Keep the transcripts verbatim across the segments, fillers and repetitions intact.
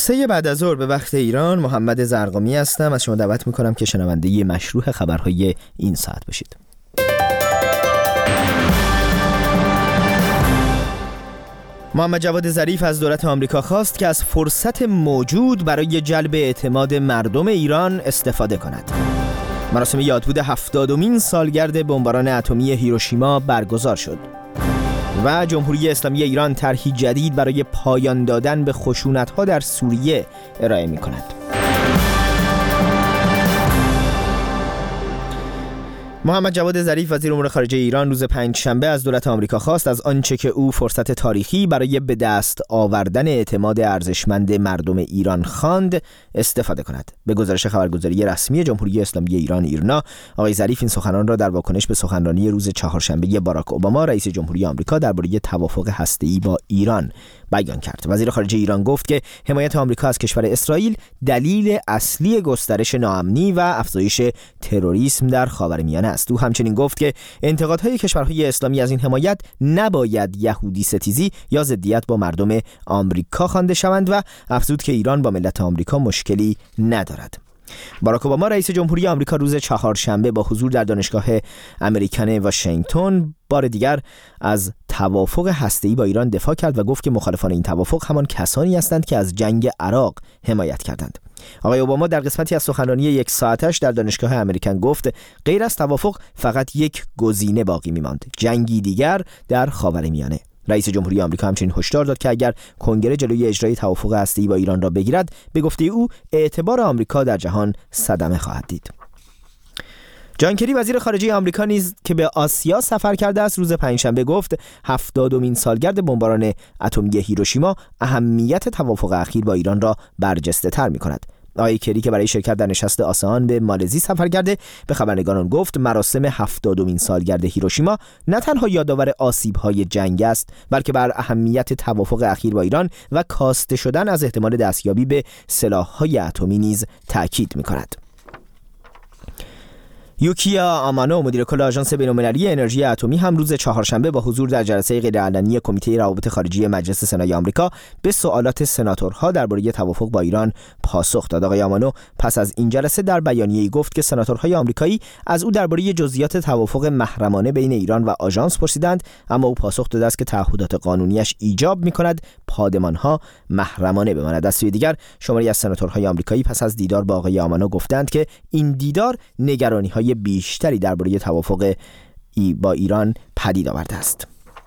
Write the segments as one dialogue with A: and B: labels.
A: سه بعد از ظهر به وقت ایران، محمد زرقامی هستم. از شما دعوت میکنم که شنونده مشروع خبرهای این ساعت باشید. محمد جواد ظریف از دولت آمریکا خواست که از فرصت موجود برای جلب اعتماد مردم ایران استفاده کند. مراسم یادبود هفتادمین سالگرد بمباران اتمی هیروشیما برگزار شد و جمهوری اسلامی ایران طرحی جدید برای پایان دادن به خشونت‌ها در سوریه ارائه می‌کند. محمد جواد ظریف وزیر امور خارجه ایران روز پنجشنبه از دولت آمریکا خواست از آنچه که او فرصت تاریخی برای به دست آوردن اعتماد ارزشمند مردم ایران خواند استفاده کند. به گزارش خبرگزاری رسمی جمهوری اسلامی ایران ایرنا، آقای ظریف این سخنان را در واکنش به سخنرانی روز چهارشنبه باراک اوباما رئیس جمهوری آمریکا درباره توافق هسته‌ای با ایران بیان کرد. وزیر خارجه ایران گفت که حمایت آمریکا از کشور اسرائیل دلیل اصلی گسترش ناامنی و افزایش تروریسم در خاورمیانه است. او همچنین گفت که انتقادهای کشورهای اسلامی از این حمایت نباید یهودی ستیزی یا ضدیت با مردم آمریکا خوانده شوند و افزود که ایران با ملت آمریکا مشکلی ندارد. باراک اوباما رئیس جمهوری آمریکا روز چهارشنبه با حضور در دانشگاه امریکن واشنگتن بار دیگر از توافق هسته‌ای با ایران دفاع کرد و گفت که مخالفان این توافق همان کسانی هستند که از جنگ عراق حمایت کردند. آقای اوباما در قسمتی از سخنرانی یک ساعتش در دانشگاه امریکن گفت غیر از توافق فقط یک گزینه باقی می‌ماند: جنگی دیگر در خاورمیانه. رئیس جمهوری آمریکا همچنین هشدار داد که اگر کنگره جلوی اجرای توافق هسته‌ای با ایران را بگیرد، به گفته او اعتبار آمریکا در جهان صدمه خواهد دید. جان کری وزیر خارجه آمریکا نیز که به آسیا سفر کرده است روز پنجشنبه گفت هفتادمین سالگرد بمباران اتمی هیروشیما اهمیت توافق اخیر با ایران را برجسته تر می‌کند. آقای کری که برای شرکت در نشست آسئان به مالزی سفر کرده به خبرنگاران گفت مراسم هفتادمین سالگرد هیروشیما نه تنها یادآور آسیب‌های جنگ است، بلکه بر اهمیت توافق اخیر با ایران و کاسته شدن از احتمال دستیابی به سلاح‌های اتمی نیز تأکید می‌کند. یوکیا آمانو مدیر کل آژانس بین‌المللی انرژی اتمی هم روز چهارشنبه با حضور در جلسه غیرعلنی کمیته روابط خارجی مجلس سنای آمریکا به سوالات سناتورها درباره توافق با ایران پاسخ داد. آقای آمانو پس از این جلسه در بیانیه‌ای گفت که سناتورهای آمریکایی از او درباره جزئیات توافق محرمانه بین ایران و آژانس پرسیدند، اما او پاسخ داده است که تعهدات قانونیش ایجاب می‌کند پادمان‌ها محرمانه بماند. از سوی دیگر شماری از سناتورهای آمریکایی پس از دیدار با آقای آمانو گفتند که این دیدار نگرانی‌های بیشتری درباره توافق ای با ایران پدید آورده است.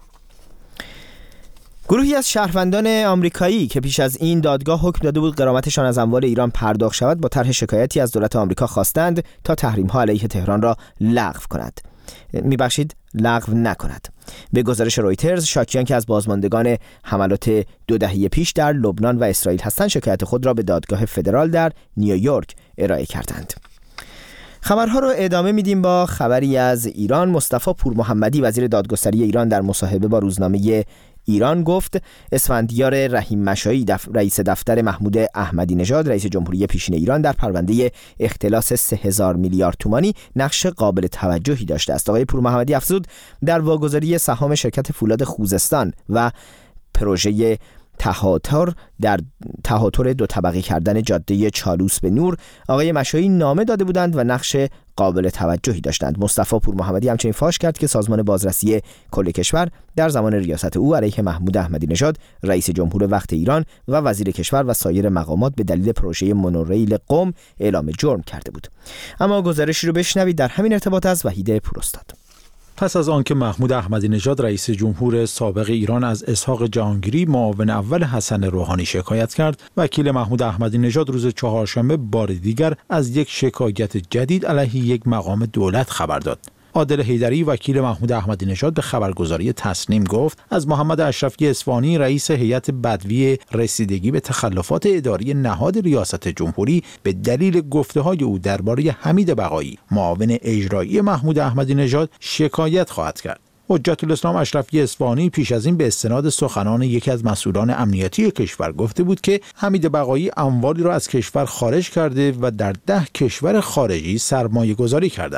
A: گروهی از شهروندان آمریکایی که پیش از این دادگاه حکم داده بود غرامتشان از اموال ایران پرداخت شود با طرح شکایتی از دولت آمریکا خواستند تا تحریم‌ها علیه تهران را لغو کند. میبخشید لغو نکند. به گزارش رویترز، شاکیان که از بازماندگان حملات دو دهه پیش در لبنان و اسرائیل هستند شکایت خود را به دادگاه فدرال در نیویورک ارائه کردند. خبرها رو ادامه میدیم با خبری از ایران. مصطفی پورمحمدی وزیر دادگستری ایران در مصاحبه با روزنامه ایران گفت اسفندیار رحیم مشایی دف... رئیس دفتر محمود احمدی نژاد رئیس جمهوری پیشین ایران در پرونده اختلاس سه هزار میلیارد تومانی نقش قابل توجهی داشته است. آقای پورمحمدی افزود در واگذاری سهام شرکت فولاد خوزستان و پروژه تهاتر در تهاتر دو طبقه کردن جاده چالوس به نور آقای مشایی نامه داده بودند و نقش قابل توجهی داشتند. مصطفی پورمحمدی همچنین فاش کرد که سازمان بازرسی کل کشور در زمان ریاست او علیه محمود احمدی نژاد رئیس جمهور وقت ایران و وزیر کشور و سایر مقامات به دلیل پروژه مونوریل قم اعلام جرم کرده بود. اما گزارشی رو بشنوید در همین ارتباط از وحید پوراستاد.
B: پس از آنکه محمود احمدی نژاد رئیس جمهور سابق ایران از اسحاق جهانگیری معاون اول حسن روحانی شکایت کرد، وکیل محمود احمدی نژاد روز چهارشنبه بار دیگر از یک شکایت جدید علیه یک مقام دولت خبر داد. عادل حیدری وکیل محمود احمدی نژاد به خبرگزاری تسنیم گفت از محمد اشرفی اصفهانی رئیس هیئت بدوی رسیدگی به تخلفات اداری نهاد ریاست جمهوری به دلیل گفته‌های او درباره حمید بقایی معاون اجرایی محمود احمدی نژاد شکایت خواهد کرد. حجت الاسلام اشرفی اصفهانی پیش از این به استناد سخنان یکی از مسئولان امنیتی کشور گفته بود که حمید بقایی اموالی را از کشور خارج کرده و در ده کشور خارجی سرمایه گذاری کرده است.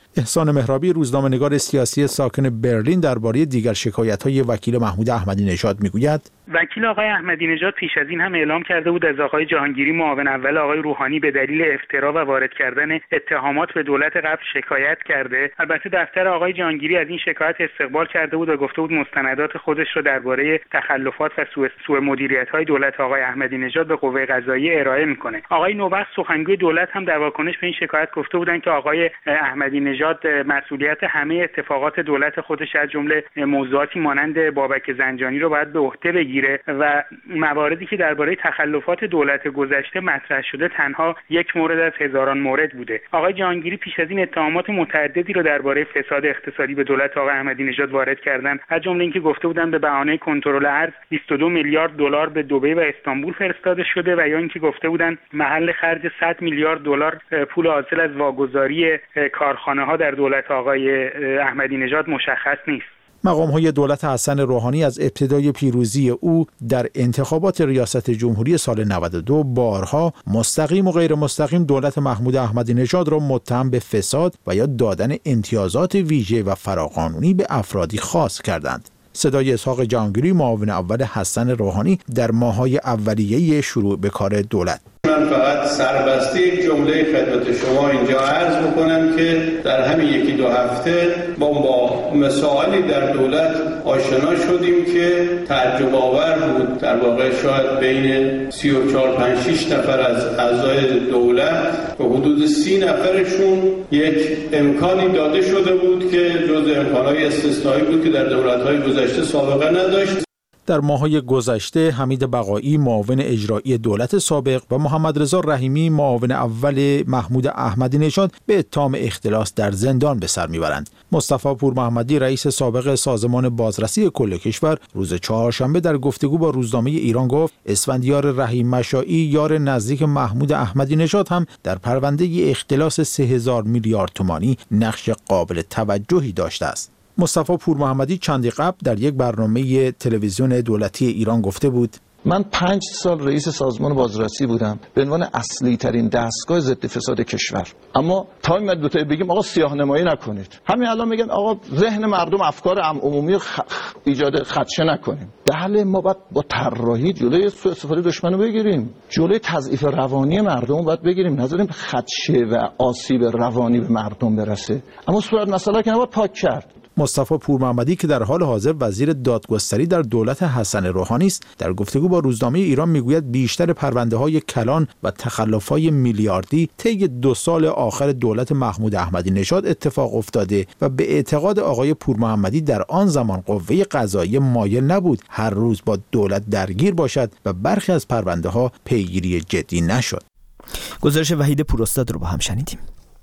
B: احسان مهرابی روزنامه‌نگار سیاسی ساکن برلین درباره دیگر شکایت‌های وکیل محمود احمدی نژاد میگوید:
C: وکیل آقای احمدی نژاد پیش از این هم اعلام کرده بود از آقای جهانگیری معاون اول آقای روحانی به دلیل افترا و وارد کردن اتهامات به دولت قبل شکایت کرده. البته دفتر آقای جهانگیری از این شکایت استقبال کرده بود و گفته بود مستندات خودش رو درباره تخلفات و سوء سوء مدیریت‌های دولت آقای احمدی نژاد به قوه قضاییه ارائه میکنه. آقای نوبخت سخنگوی دولت هم در واکنش به این شکایت گفته بودند که آقای احمدی نژاد مسئولیت همه اتفاقات دولت خودش از جمله موضوعاتی مانند بابک زنجانی رو باید به عهده بگیره و مواردی که درباره تخلفات دولت گذشته مطرح شده تنها یک مورد از هزاران مورد بوده. آقای جهانگیری پیش از این اتهامات متعددی رو درباره فساد اقتصادی به دولت آقای احمدی نژاد وارد کردن، از جمله اینکه گفته بودن به بهانه کنترل ارز بیست و دو میلیارد دلار به دبی و استانبول فرستاده شده و یا اینکه گفته بودن محل خرج صد میلیارد دلار پول حاصل از واگذاری کارخانه‌ها در دولت آقای احمدی نژاد مشخص نیست.
B: مقام‌های دولت حسن روحانی از ابتدای پیروزی او در انتخابات ریاست جمهوری سال نود و دو بارها مستقیم و غیر مستقیم دولت محمود احمدی نژاد را متهم به فساد و یا دادن امتیازات ویژه و فراقانونی به افرادی خاص کردند. صدای اسحاق جهانگیری معاون اول حسن روحانی در ماه‌های اولیه شروع به کار دولت:
D: من فقط سربسته یک جمله خدمت شما اینجا عرض میکنم که در همین یکی دو هفته ما با مسائلی در دولت آشنا شدیم که تعجب آور بود. در واقع شاید بین سی و چهار پنج شش نفر از اعضای دولت به حدود سی نفرشون یک امکانی داده شده بود که جز امکانهای استثنایی بود که در دولت‌های گذشته سابقه نداشت.
B: در ماه‌های گذشته حمید بقایی معاون اجرایی دولت سابق و محمد رضا رحیمی معاون اول محمود احمدی نژاد به اتهام اختلاس در زندان به سر میبرند. مصطفی پور محمدی رئیس سابق سازمان بازرسی کل کشور روز چهارشنبه در گفتگو با روزنامه ایران گفت اسفندیار رحیم مشائی یار نزدیک محمود احمدی نژاد هم در پرونده اختلاس سه هزار میلیارد تومانی نقش قابل توجهی داشته است. مصطفی پور محمدی چندی قبل در یک برنامه تلویزیون دولتی ایران گفته بود:
E: من پنج سال رئیس سازمان بازرسی بودم به عنوان اصلی ترین دستگاه ضد فساد کشور، اما تا این مدت بگیم آقا سیاه‌نمایی نکنید، همین الان میگن آقا ذهن مردم افکار عمومی خ... ایجاد خدشه نکنیم. بله ما باید با طراحی جلوی سوء استفاده دشمنو بگیریم، جلوی تضعیف روانی مردم باید بگیریم، نذاریم خدشه و آسیب روانی به مردم برسه، اما صورت مسئله که نباید پاک کرد.
B: مصطفی پور محمدی که در حال حاضر وزیر دادگستری در دولت حسن روحانی است، در گفتگو با روزنامه ایران میگوید بیشتر پرونده‌های کلان و تخلف‌های میلیاردی طی دو سال آخر دولت محمود احمدی نژاد اتفاق افتاده و به اعتقاد آقای پور محمدی در آن زمان قوه قضاییه مایل نبود هر روز با دولت درگیر باشد و برخی از پرونده‌ها پیگیری جدی نشد.
A: گزارش وحید پوراستاد رو با هم شنیدیم.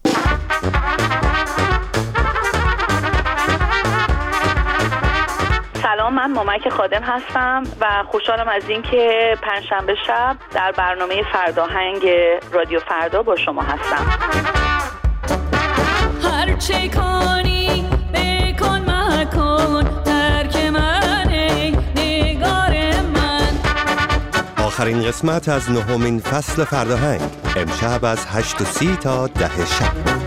F: سلام، من مامک خادم هستم و خوشحالم از اینکه پنجشنبه شب در برنامه فرداهنگ رادیو فردا با شما هستم. هر چه کنی بکن مکن ترک من نگار من.
G: آخرین قسمت از نهمین فصل فرداهنگ امشب از هشت و سی تا ده شب.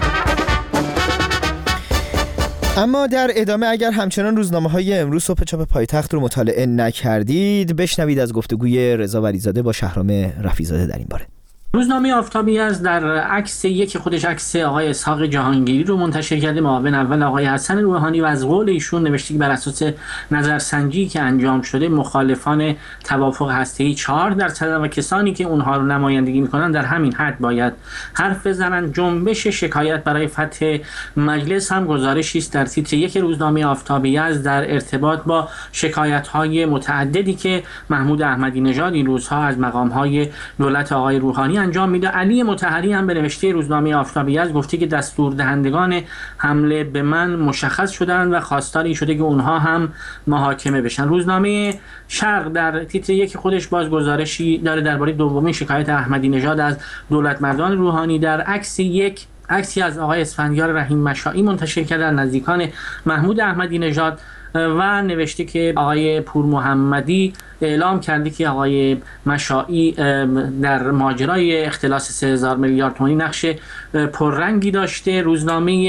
A: اما در ادامه اگر همچنان روزنامه‌های امروز صبح چاپ پایتخت رو مطالعه نکردید، بشنوید از گفتگوی رضا ولیزاده با شهرام رفیع‌زاده در این باره.
H: روزنامه آفتابی از در عکس یک خودش عکس آقای اسحاق جهانگیری رو منتشر کرده، معاون اول آقای حسن روحانی، و از قول ایشون نوشته که بر اساس نظرسنجی که انجام شده مخالفان توافق هسته‌ای چهار درصد و کسانی که اونها رو نمایندگی میکنن در همین حد باید حرف بزنن. جنبش شکایت برای فتح مجلس هم گزارشی است در تیتر یک روزنامه آفتابی از در ارتباط با شکایت‌های متعددی که محمود احمدی نژاد این روزها از مقام‌های دولت آقای روحانی انجام میده. علی مطهری هم به نوشته روزنامه آفتابی از گفته که دستور دهندگان حمله به من مشخص شدن و خواستاری شده که اونها هم محاکمه بشن. روزنامه شرق در تیتر یک خودش باز گزارشی داره درباره دومین شکایت احمدی نژاد از دولتمردان روحانی. در عکس یک عکسی از آقای اسفندیار رحیم مشائی منتشر کرده در نزدیکان محمود احمدی نژاد و نوشته که آقای پور محمدی اعلام کرده که آقای مشائی در ماجرای اختلاس سه هزار میلیارد تومانی نقش پررنگی داشته. روزنامه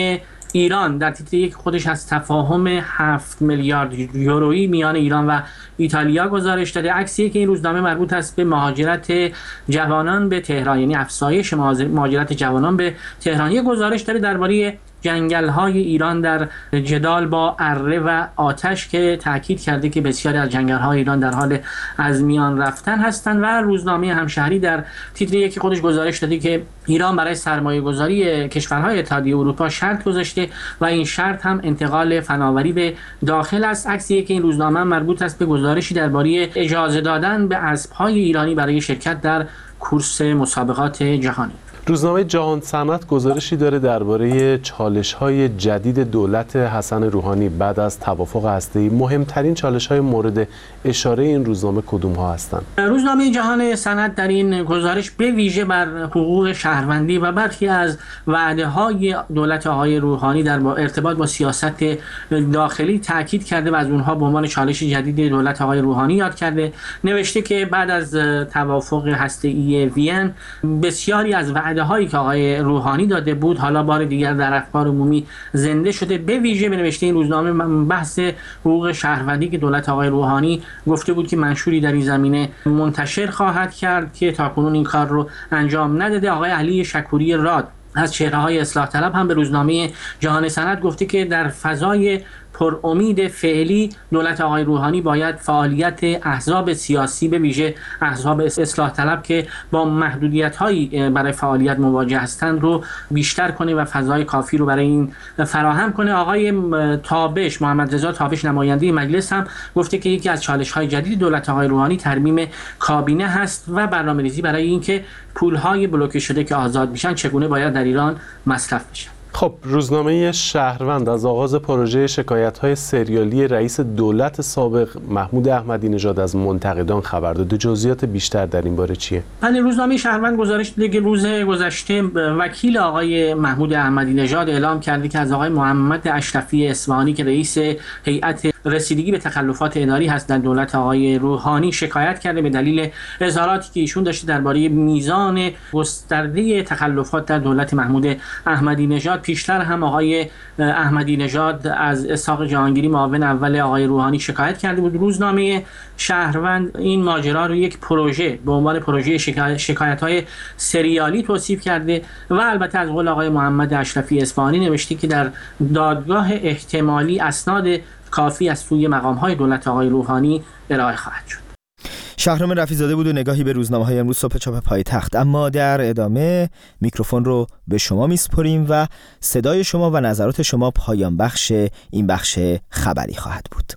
H: ایران در تیتر یک خودش از تفاهم هفت میلیارد یورویی میان ایران و ایتالیا گزارش داده. عکسی که این روزنامه مربوط است به مهاجرت جوانان به تهران، یعنی افزایش مهاجرت جوانان به تهران. گزارش داره درباره جنگل‌های ایران در جدال با اره و آتش که تاکید کرده که بسیاری از جنگل‌های ایران در حال از میان رفتن هستند. و روزنامه همشهری در تیتر یکی خودش گزارش داده که ایران برای سرمایه‌گذاری کشورهای اتحادیه اروپا شرط گذاشته و این شرط هم انتقال فناوری به داخل است. عکسی که این روزنامه مربوط است به گزارشی درباره اجازه دادن به اسب‌های ایرانی برای شرکت در کورس مسابقات جهانی.
I: روزنامه جهان صنعت گزارشی داره درباره چالش‌های جدید دولت حسن روحانی بعد از توافق هسته‌ای. مهمترین چالش‌های مورد اشاره این روزنامه کدوم‌ها هستند؟
H: روزنامه جهان صنعت در این گزارش به ویژه بر حقوق شهروندی و برخی از وعده‌های دولت آقای روحانی در ارتباط با سیاست داخلی تاکید کرده و از اونها به عنوان چالش جدید دولت آقای روحانی یاد کرده. نوشته که بعد از توافق هسته‌ای وین بسیاری از وعده هایی که آقای روحانی داده بود حالا بار دیگر در افکار عمومی زنده شده. به ویژه به نوشته این روزنامه بحث حقوق شهروندی که دولت آقای روحانی گفته بود که منشوری در این زمینه منتشر خواهد کرد که تاکنون این کار رو انجام نداده. آقای علی شکوری راد از چهره‌های اصلاح طلب هم به روزنامه جهان صنعت گفته که در فضای پر امید فعلی دولت آقای روحانی باید فعالیت احزاب سیاسی به ویژه احزاب اصلاح طلب که با محدودیت‌هایی برای فعالیت مواجه هستند رو بیشتر کنه و فضای کافی رو برای این فراهم کنه. آقای تابش محمد رضا تابش نماینده مجلس هم گفته که یکی از چالش‌های جدید دولت آقای روحانی ترمیم کابینه هست و برنامه‌ریزی برای اینکه پول‌های بلوکه شده که آزاد میشن چگونه باید در ایران مصرف بشن.
I: خب روزنامه شهروند از آغاز پروژه شکایت‌های سریالی رئیس دولت سابق محمود احمدی نژاد از منتقدان خبر داده. جزئیات بیشتر در این باره چیه؟
H: بله، روزنامه شهروند گزارش داده که روز گذشته وکیل آقای محمود احمدی نژاد اعلام کرده که از آقای محمد اشرفی اصفهانی که رئیس هیئت رسیدگی به تخلفات اداری هست در دولت آقای روحانی شکایت کرده به دلیل اظهاراتی که ایشون داشته درباره میزان گسترده تخلفات در دولت محمود احمدی نژاد. پیشتر هم آقای احمدی نژاد از اسحاق جهانگیری معاون اول آقای روحانی شکایت کرده بود. روزنامه شهروند این ماجرا رو یک پروژه به عنوان پروژه شکایت‌های سریالی توصیف کرده و البته از قول آقای محمد اشرفی اصفهانی نوشته که در دادگاه احتمالی اسناد کافی از سوی مقام‌های دولت آقای روحانی ارائه خواهد شد.
A: شهرام رفیع‌زاده بود و نگاهی به روزنامه‌های امروز صبح چاپ پایتخت. اما در ادامه میکروفون رو به شما میسپریم و صدای شما و نظرات شما پایان بخش این بخش خبری خواهد بود.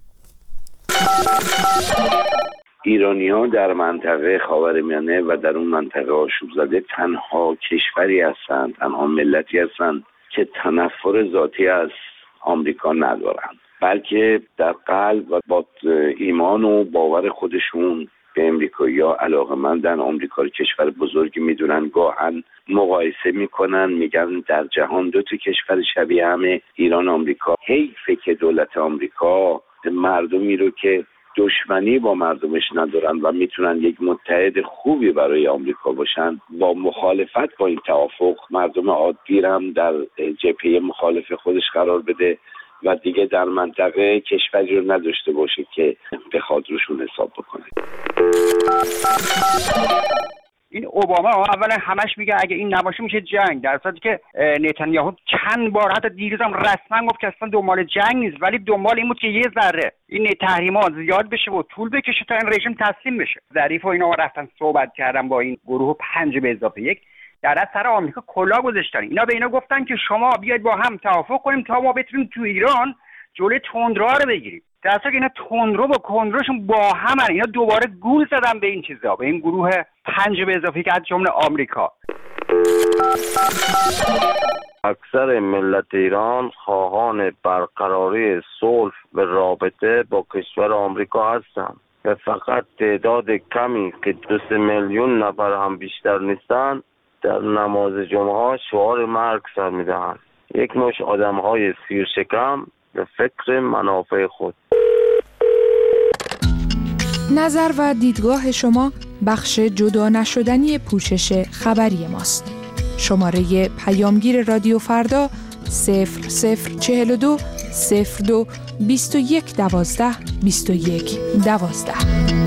J: ایرانی‌ها در منطقه خاورمیانه و در اون منطقه آشوب زده تنها کشوری هستند، تنها ملتی هستند که تنفر ذاتی از آمریکا ندارند، بلکه در قلب و با ایمان و باور خودشون به امریکایی‌ها علاقه‌مندن. آمریکا رو کشور بزرگی میدونن، گاهن مقایسه میکنن، میگن در جهان دو تا کشور شبیه همه، ایران آمریکا. حیفه که دولت آمریکا مردمی رو که دشمنی با مردمش ندارن و میتونن یک متحد خوبی برای آمریکا باشن، با مخالفت با این توافق مردم عادی هم در جبهه مخالف خودش قرار بده و دیگه در منطقه کشوری رو نداشته باشه که بخواد روشون حساب بکنه.
K: این اوباما اولا همش میگه اگه این نباشه میشه جنگ، در صورتی که نتانیاهو چند بار حتی دیروز هم رسما گفت که اصلا دنبال جنگ نیست، ولی دنبال این بود که یه ذره این تحریمات زیاد بشه و طول بکشه تا این رژیم تسلیم بشه. ظریف و اینا رفتن صحبت کردن با این گروه پنج به اضافه یک، در از سر آمریکا کلا گذاشتن. اینا به اینا گفتن که شما بیاید با هم توافق کنیم تا ما بتونیم تو ایران جلوی تندرو رو بگیریم. در اصل که اینا تندرو با کندروشون با هم هن. اینا دوباره گول زدن به این چیزا، به این گروه پنج به اضافه که از جمله آمریکا.
L: اکثر ملت ایران خواهان برقراری صلح و رابطه با کشور آمریکا هستند و فقط تعداد کمی که دو سه میلیون نفر هم بیشتر نیستند در نماز جمعه شعار مرگ سر میدهند. یک مش آدم‌های سیر شکم به فکر منافع خود.
M: نظر و دیدگاه شما بخش جدا نشدنی پوشش خبری ماست. شماره پیامگیر رادیو فردا صفر صفر چهل و دو صفر دو بیست و یک دوازده بیست و یک دوازده.